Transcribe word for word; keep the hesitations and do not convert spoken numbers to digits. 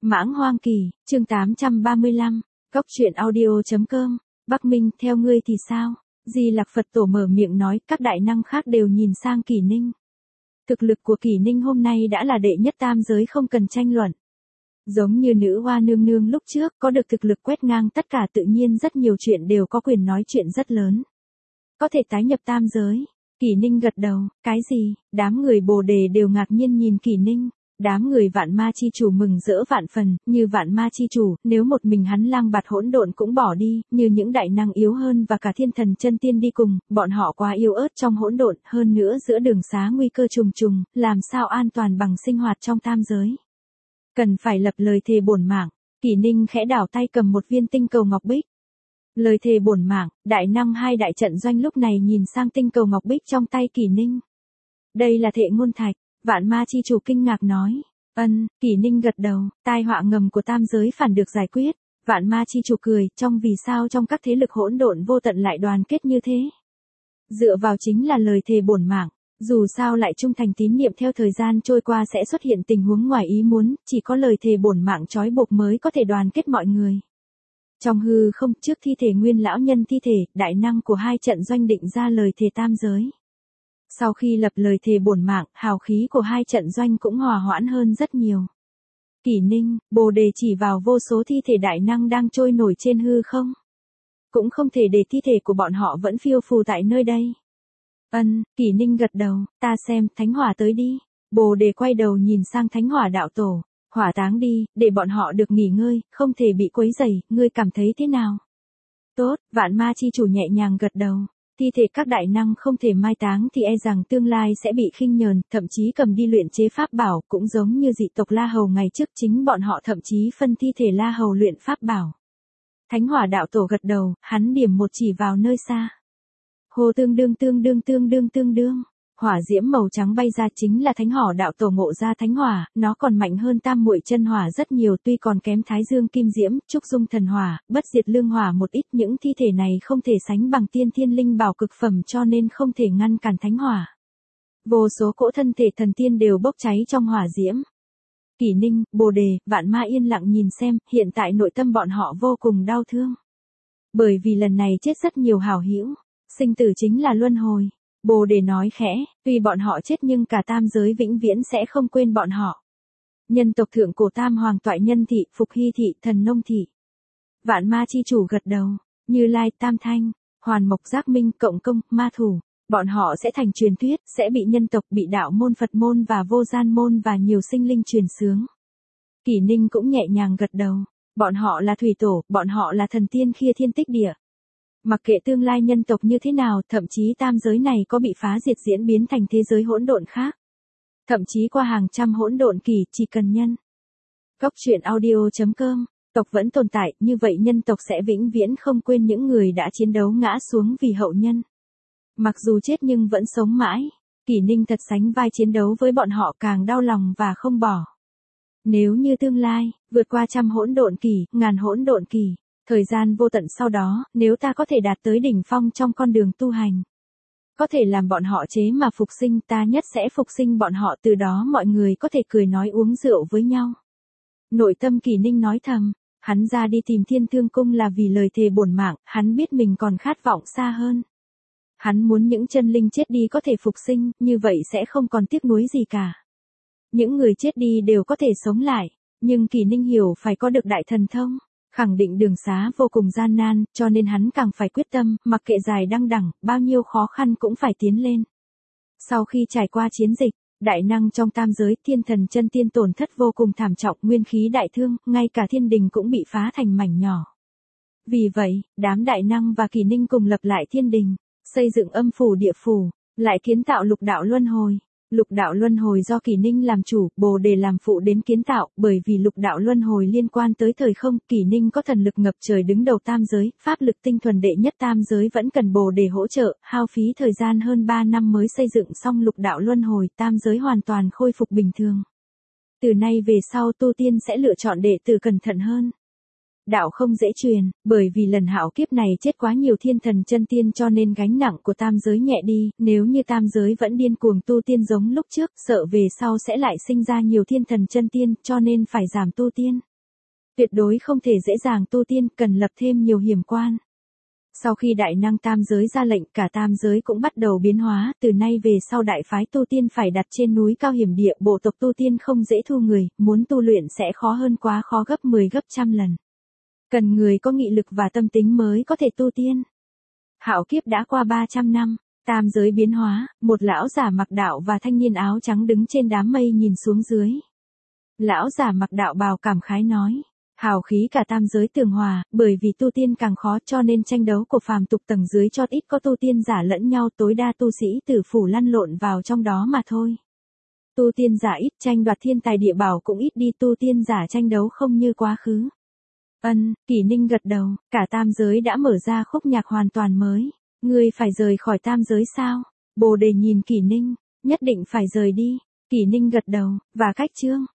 Mãng Hoang Kỳ, chương tám trăm ba mươi lăm, Cốc truyện audio.com, Bắc Minh, theo ngươi thì sao? Di Lặc Phật Tổ mở miệng nói, các đại năng khác đều nhìn sang Kỷ Ninh. Thực lực của Kỷ Ninh hôm nay đã là đệ nhất tam giới không cần tranh luận. Giống như nữ hoa nương nương lúc trước, có được thực lực quét ngang tất cả tự nhiên rất nhiều chuyện đều có quyền nói chuyện rất lớn. Có thể tái nhập tam giới. Kỷ Ninh gật đầu, cái gì? Đám người Bồ Đề đều ngạc nhiên nhìn Kỷ Ninh. Đám người Vạn Ma Chi Chủ mừng rỡ vạn phần, như Vạn Ma Chi Chủ, nếu một mình hắn lang bạt hỗn độn cũng bỏ đi, như những đại năng yếu hơn và cả thiên thần chân tiên đi cùng, bọn họ quá yếu ớt trong hỗn độn, hơn nữa giữa đường xá nguy cơ trùng trùng, làm sao an toàn bằng sinh hoạt trong tam giới. Cần phải lập lời thề bổn mạng. Kỷ Ninh khẽ đảo tay cầm một viên tinh cầu ngọc bích. Lời thề bổn mạng, đại năng hai đại trận doanh lúc này nhìn sang tinh cầu ngọc bích trong tay Kỷ Ninh. Đây là thệ ngôn thạch. Vạn Ma Chi Chủ kinh ngạc nói. Ân, Kỷ Ninh gật đầu, tai họa ngầm của tam giới phản được giải quyết. Vạn Ma Chi Chủ cười, trong vì sao trong các thế lực hỗn độn vô tận lại đoàn kết như thế. Dựa vào chính là lời thề bổn mạng, dù sao lại trung thành tín niệm, theo thời gian trôi qua sẽ xuất hiện tình huống ngoài ý muốn, chỉ có lời thề bổn mạng trói buộc mới có thể đoàn kết mọi người. Trong hư không, trước thi thể nguyên lão nhân thi thể, đại năng của hai trận doanh định ra lời thề tam giới. Sau khi lập lời thề bổn mạng, hào khí của hai trận doanh cũng hòa hoãn hơn rất nhiều. Kỷ Ninh, Bồ Đề chỉ vào vô số thi thể đại năng đang trôi nổi trên hư không. Cũng không thể để thi thể của bọn họ vẫn phiêu phù tại nơi đây. Ân, Kỷ Ninh gật đầu, ta xem, Thánh Hỏa tới đi. Bồ Đề quay đầu nhìn sang Thánh Hỏa đạo tổ, hỏa táng đi, để bọn họ được nghỉ ngơi, không thể bị quấy rầy, ngươi cảm thấy thế nào? Tốt, Vạn Ma Chi Chủ nhẹ nhàng gật đầu. Thi thể các đại năng không thể mai táng thì e rằng tương lai sẽ bị khinh nhờn, thậm chí cầm đi luyện chế pháp bảo, cũng giống như dị tộc La Hầu ngày trước chính bọn họ thậm chí phân thi thể La Hầu luyện pháp bảo. Thánh Hỏa đạo tổ gật đầu, hắn điểm một chỉ vào nơi xa. Hồ tương đương tương đương tương đương tương đương, hỏa diễm màu trắng bay ra chính là Thánh Hỏa đạo tổ ngộ ra Thánh Hỏa, nó còn mạnh hơn Tam Muội chân hỏa rất nhiều, tuy còn kém Thái Dương kim diễm, Trúc Dung thần hỏa, Bất Diệt lương hỏa một ít, những thi thể này không thể sánh bằng tiên thiên linh bảo cực phẩm cho nên không thể ngăn cản Thánh Hỏa. Vô số cỗ thân thể thần tiên đều bốc cháy trong hỏa diễm. Kỷ Ninh, Bồ Đề, Vạn Ma yên lặng nhìn xem, hiện tại nội tâm bọn họ vô cùng đau thương. Bởi vì lần này chết rất nhiều hảo hữu, sinh tử chính là luân hồi. Bồ Đề nói khẽ, tuy bọn họ chết nhưng cả tam giới vĩnh viễn sẽ không quên bọn họ. Nhân tộc thượng cổ Tam Hoàng Toại Nhân Thị, Phục Hy Thị, Thần Nông Thị. Vạn Ma Chi Chủ gật đầu, Như Lai, Tam Thanh, Hoàn Mộc, Giác Minh, Cộng Công, Ma Thủ, bọn họ sẽ thành truyền thuyết, sẽ bị nhân tộc, bị đạo môn Phật môn và vô gian môn và nhiều sinh linh truyền xướng. Kỷ Ninh cũng nhẹ nhàng gật đầu, bọn họ là thủy tổ, bọn họ là thần tiên khia thiên tích địa. Mặc kệ tương lai nhân tộc như thế nào, thậm chí tam giới này có bị phá diệt diễn biến thành thế giới hỗn độn khác. Thậm chí qua hàng trăm hỗn độn kỳ, chỉ cần nhân. Cốc truyện audio.com, tộc vẫn tồn tại, như vậy nhân tộc sẽ vĩnh viễn không quên những người đã chiến đấu ngã xuống vì hậu nhân. Mặc dù chết nhưng vẫn sống mãi, Kỷ Ninh thật sánh vai chiến đấu với bọn họ, càng đau lòng và không bỏ. Nếu như tương lai, vượt qua trăm hỗn độn kỳ, ngàn hỗn độn kỳ. Thời gian vô tận sau đó, nếu ta có thể đạt tới đỉnh phong trong con đường tu hành, có thể làm bọn họ chế mà phục sinh, ta nhất sẽ phục sinh bọn họ, từ đó mọi người có thể cười nói uống rượu với nhau. Nội tâm Kỷ Ninh nói thầm, hắn ra đi tìm Thiên Thương Cung là vì lời thề bổn mạng, hắn biết mình còn khát vọng xa hơn. Hắn muốn những chân linh chết đi có thể phục sinh, như vậy sẽ không còn tiếc nuối gì cả. Những người chết đi đều có thể sống lại, nhưng Kỷ Ninh hiểu phải có được đại thần thông. Khẳng định đường xá vô cùng gian nan, cho nên hắn càng phải quyết tâm, mặc kệ dài đăng đẳng, bao nhiêu khó khăn cũng phải tiến lên. Sau khi trải qua chiến dịch, đại năng trong tam giới, thiên thần chân tiên tổn thất vô cùng thảm trọng, nguyên khí đại thương, ngay cả thiên đình cũng bị phá thành mảnh nhỏ. Vì vậy, đám đại năng và Kỷ Ninh cùng lập lại thiên đình, xây dựng âm phủ địa phủ, lại kiến tạo lục đạo luân hồi. Lục đạo luân hồi do Kỷ Ninh làm chủ, Bồ Đề làm phụ đến kiến tạo, bởi vì lục đạo luân hồi liên quan tới thời không, Kỷ Ninh có thần lực ngập trời đứng đầu tam giới, pháp lực tinh thuần đệ nhất tam giới vẫn cần Bồ Đề hỗ trợ, hao phí thời gian hơn ba năm mới xây dựng xong lục đạo luân hồi, tam giới hoàn toàn khôi phục bình thường. Từ nay về sau tu tiên sẽ lựa chọn đệ tử cẩn thận hơn. Đạo không dễ truyền, bởi vì lần hạo kiếp này chết quá nhiều thiên thần chân tiên cho nên gánh nặng của tam giới nhẹ đi, nếu như tam giới vẫn điên cuồng tu tiên giống lúc trước, sợ về sau sẽ lại sinh ra nhiều thiên thần chân tiên, cho nên phải giảm tu tiên. Tuyệt đối không thể dễ dàng tu tiên, cần lập thêm nhiều hiểm quan. Sau khi đại năng tam giới ra lệnh, cả tam giới cũng bắt đầu biến hóa, từ nay về sau đại phái tu tiên phải đặt trên núi cao hiểm địa, bộ tộc tu tiên không dễ thu người, muốn tu luyện sẽ khó hơn quá khó gấp mười gấp trăm lần. Cần người có nghị lực và tâm tính mới có thể tu tiên. Hạo kiếp đã qua ba trăm năm, tam giới biến hóa, một lão giả mặc đạo và thanh niên áo trắng đứng trên đám mây nhìn xuống dưới. Lão giả mặc đạo bào cảm khái nói. Hào khí cả tam giới tường hòa, bởi vì tu tiên càng khó cho nên tranh đấu của phàm tục tầng dưới chót ít có tu tiên giả lẫn nhau, tối đa tu sĩ tử phủ lăn lộn vào trong đó mà thôi. Tu tiên giả ít, tranh đoạt thiên tài địa bảo cũng ít đi, tu tiên giả tranh đấu không như quá khứ. Ân, Kỷ Ninh gật đầu, cả tam giới đã mở ra khúc nhạc hoàn toàn mới. Ngươi phải rời khỏi tam giới sao? Bồ Đề nhìn Kỷ Ninh, nhất định phải rời đi. Kỷ Ninh gật đầu, và cách chương.